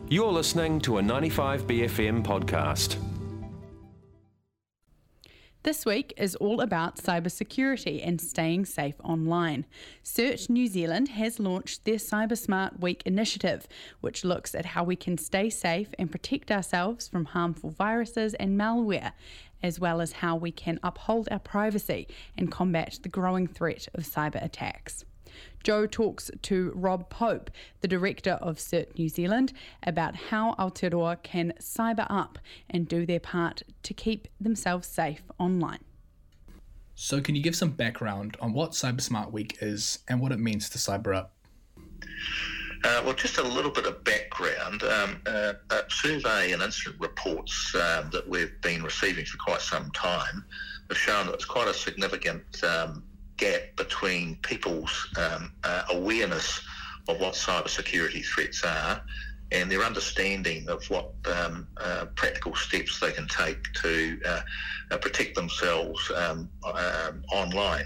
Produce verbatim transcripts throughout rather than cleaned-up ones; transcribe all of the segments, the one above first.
You're listening to a ninety-five B F M podcast. This week is all about cybersecurity and staying safe online. Cert New Zealand has launched their Cyber Smart Week initiative, which looks at how we can stay safe and protect ourselves from harmful viruses and malware, as well as how we can uphold our privacy and combat the growing threat of cyber attacks. Joe talks to Rob Pope, the director of Cert New Zealand, about how Aotearoa can cyber up and do their part to keep themselves safe online. So can you give some background on what Cyber Smart Week is and what it means to cyber up? Uh, well, just a little bit of background. Um, uh, a survey and incident reports um, that we've been receiving for quite some time have shown that it's quite a significant um, gap between people's um, uh, awareness of what cybersecurity threats are and their understanding of what um, uh, practical steps they can take to uh, uh, protect themselves um, um, online.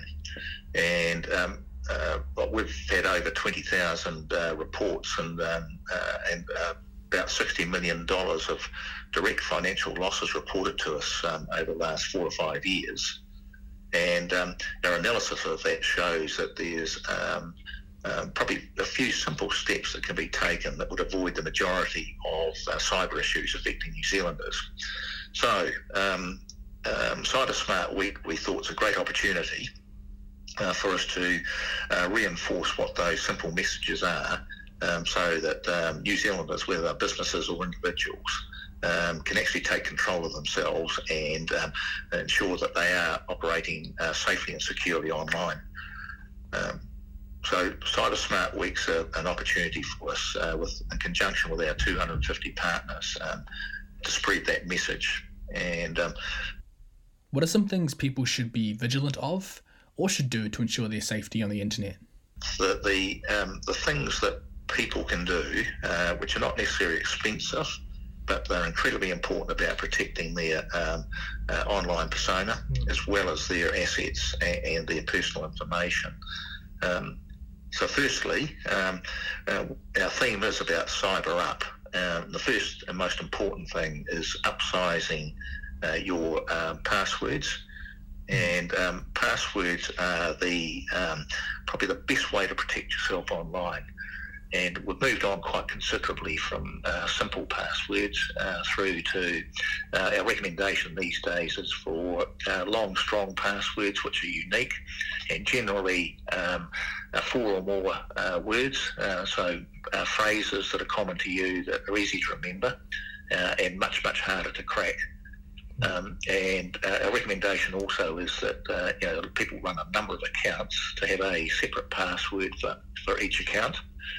And um, uh, we've had over twenty thousand uh, reports and, um, uh, and uh, about sixty million dollars of direct financial losses reported to us um, over the last four or five years. And um, our analysis of that shows that there's um, um, probably a few simple steps that can be taken that would avoid the majority of uh, cyber issues affecting New Zealanders. So, um, um, Cyber Smart Week, we thought, was a great opportunity uh, for us to uh, reinforce what those simple messages are, um, so that um, New Zealanders, whether they're businesses or individuals, Um, can actually take control of themselves and um, ensure that they are operating uh, safely and securely online. Um, so Cyber Smart Week's a, an opportunity for us, uh, with, in conjunction with our two hundred fifty partners, um, to spread that message. And um, what are some things people should be vigilant of or should do to ensure their safety on the internet? The the, um, the things that people can do, uh, which are not necessarily expensive, but they're incredibly important about protecting their um, uh, online persona, mm. as well as their assets and, and their personal information. Um, so firstly, um, uh, our theme is about cyber up. Um, the first and most important thing is upsizing uh, your um, passwords. And um, passwords are the um, probably the best way to protect yourself online. And we've moved on quite considerably from uh, simple passwords uh, through to uh, our recommendation these days is for uh, long, strong passwords which are unique and generally um, uh, four or more uh, words, uh, so uh, phrases that are common to you that are easy to remember uh, and much, much harder to crack. Um, and uh, our recommendation also is that uh, you know, people run a number of accounts to have a separate password for, for each account.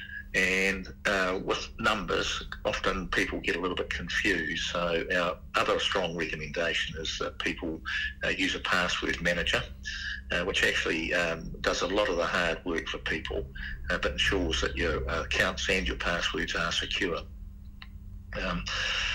And uh, with numbers, often people get a little bit confused. So our other strong recommendation is that people uh, use a password manager, uh, which actually um, does a lot of the hard work for people, uh, but ensures that your uh, accounts and your passwords are secure. Um,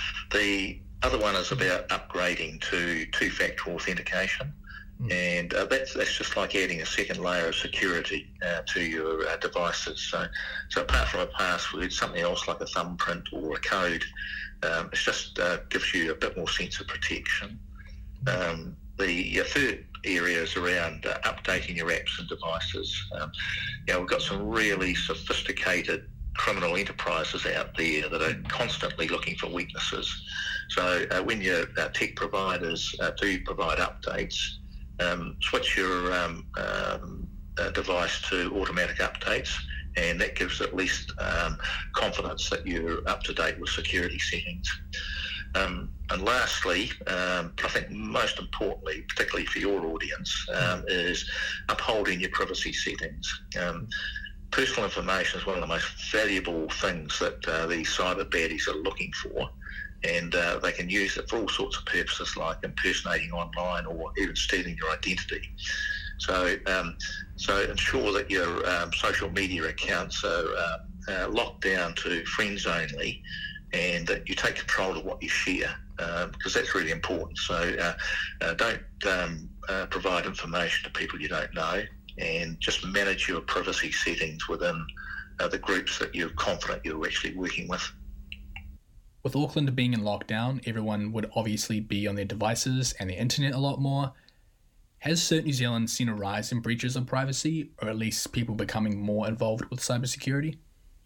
the other one is about upgrading to two-factor authentication. And uh, that's that's just like adding a second layer of security uh, to your uh, devices. So, so apart from a password, something else like a thumbprint or a code, um, it just uh, gives you a bit more sense of protection. Um, the uh, third area is around uh, updating your apps and devices. Um, you know, we've got some really sophisticated criminal enterprises out there that are constantly looking for weaknesses. So uh, when your uh, tech providers uh, do provide updates, Um, switch your um, um, uh, device to automatic updates, and that gives at least um, confidence that you're up to date with security settings. Um, and lastly, um, I think most importantly, particularly for your audience, um, is upholding your privacy settings. Um, personal information is one of the most valuable things that uh, these cyber baddies are looking for. And uh, they can use it for all sorts of purposes, like impersonating online or even stealing your identity. So, um, so ensure that your um, social media accounts are uh, uh, locked down to friends only, and that you take control of what you share, uh, because that's really important. So, uh, uh, don't um, uh, provide information to people you don't know, and just manage your privacy settings within uh, the groups that you're confident you're actually working with. With Auckland being in lockdown, everyone would obviously be on their devices and the internet a lot more. Has Cert New Zealand seen a rise in breaches of privacy, or at least people becoming more involved with cybersecurity?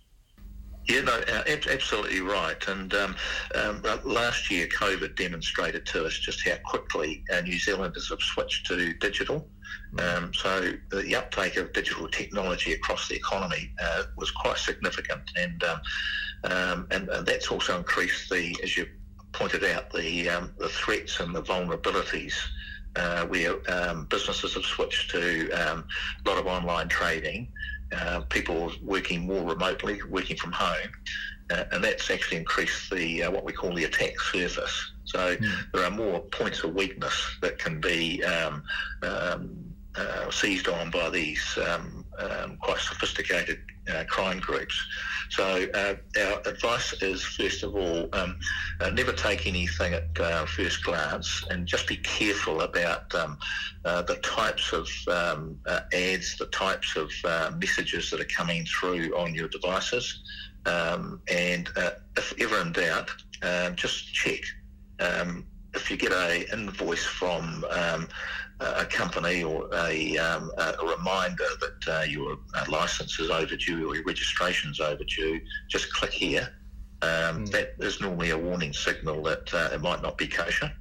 Yeah, no, uh, ab- absolutely right. And um, um, last year, COVID demonstrated to us just how quickly uh, New Zealanders have switched to digital. Um, so the uptake of digital technology across the economy uh, was quite significant, and, um, um, and and that's also increased the, as you pointed out, the um, the threats and the vulnerabilities. Uh, where um, businesses have switched to um, a lot of online trading, uh, people working more remotely, working from home, uh, and that's actually increased the uh, what we call the attack surface. So mm. there are more points of weakness that can be um, um, uh, seized on by these um, um, quite sophisticated uh, crime groups. So uh, our advice is, first of all, um, uh, never take anything at uh, first glance, and just be careful about um, uh, the types of um, uh, ads, the types of uh, messages that are coming through on your devices. Um, and uh, if ever in doubt, uh, just check. Um, if you get a invoice from um, a company or a, um, a reminder that uh, your uh, license is overdue or your registration's overdue, just click here. Um, mm. That is normally a warning signal that uh, it might not be kosher.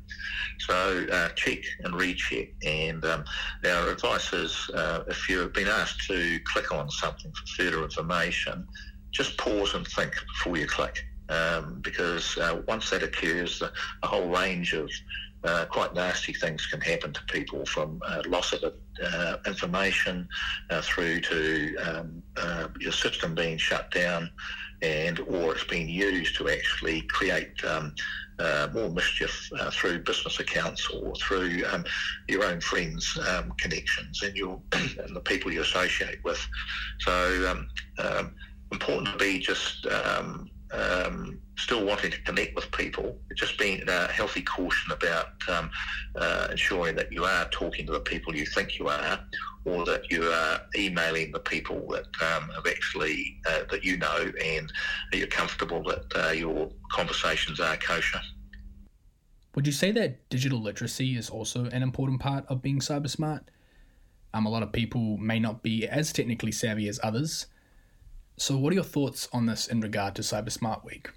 So uh, check and recheck. And um, our advice is, uh, if you've been asked to click on something for further information, just pause and think before you click. Um, because uh, once that occurs, a, a whole range of uh, quite nasty things can happen to people, from uh, loss of uh, information uh, through to um, uh, your system being shut down, and or it's being used to actually create um, uh, more mischief uh, through business accounts or through um, your own friends' um, connections and your and the people you associate with. So um, um, important to be just um, Um, still wanting to connect with people, just being a healthy caution about um, uh, ensuring that you are talking to the people you think you are, or that you are emailing the people that um, have actually uh, that you know, and that you're comfortable that uh, your conversations are kosher. Would you say that digital literacy is also an important part of being cyber smart? Um, a lot of people may not be as technically savvy as others. So what are your thoughts on this in regard to Cyber Smart Week?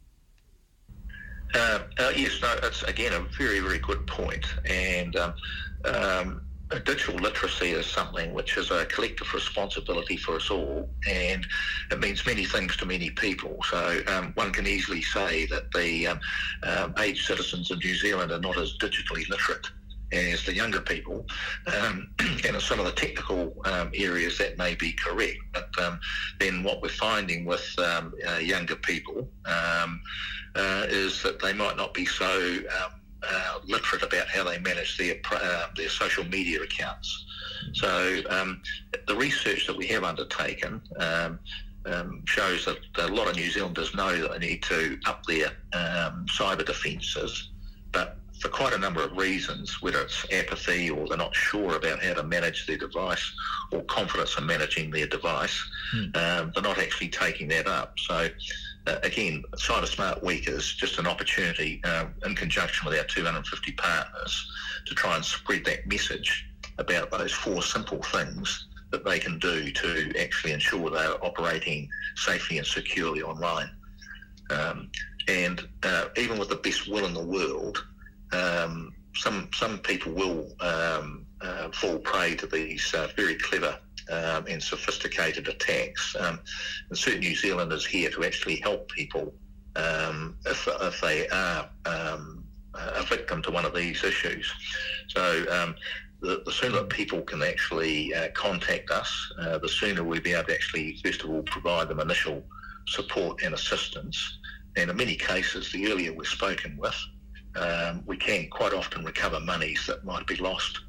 Uh, uh, yes, no, it's again a very, very good point. And um, um, digital literacy is something which is a collective responsibility for us all, and it means many things to many people. So um, one can easily say that the um, um, aged citizens of New Zealand are not as digitally literate as the younger people, um, and in some of the technical um, areas that may be correct, but um, then what we're finding with um, uh, younger people um, uh, is that they might not be so um, uh, literate about how they manage their uh, their social media accounts. So um, the research that we have undertaken um, um, shows that a lot of New Zealanders know that they need to up their um, cyber defences, but for quite a number of reasons, whether it's apathy or they're not sure about how to manage their device, or confidence in managing their device, mm. um, they're not actually taking that up. So uh, again, Cyber Smart Week is just an opportunity um, in conjunction with our two hundred fifty partners to try and spread that message about those four simple things that they can do to actually ensure they're operating safely and securely online. Um, and uh, even with the best will in the world, Um, some some people will um, uh, fall prey to these uh, very clever um, and sophisticated attacks. Um, and Cert New Zealand is here to actually help people um, if, if they are um, a victim to one of these issues. So um, the, the sooner that people can actually uh, contact us, uh, the sooner we'll be able to actually, first of all, provide them initial support and assistance. And in many cases, the earlier we're spoken with, Um, we can quite often recover monies that might be lost.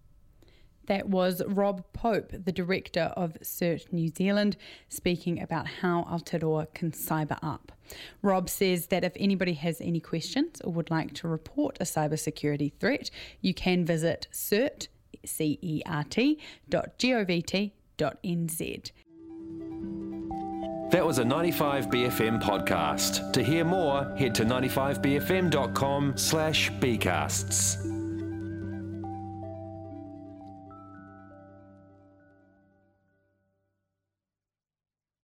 That was Rob Pope, the director of Cert New Zealand, speaking about how Aotearoa can cyber up. Rob says that if anybody has any questions or would like to report a cybersecurity threat, you can visit cert, C E R T, dot govt dot n z. That was a ninety-five B F M podcast. To hear more, head to ninety-five b f m dot com slash bcasts.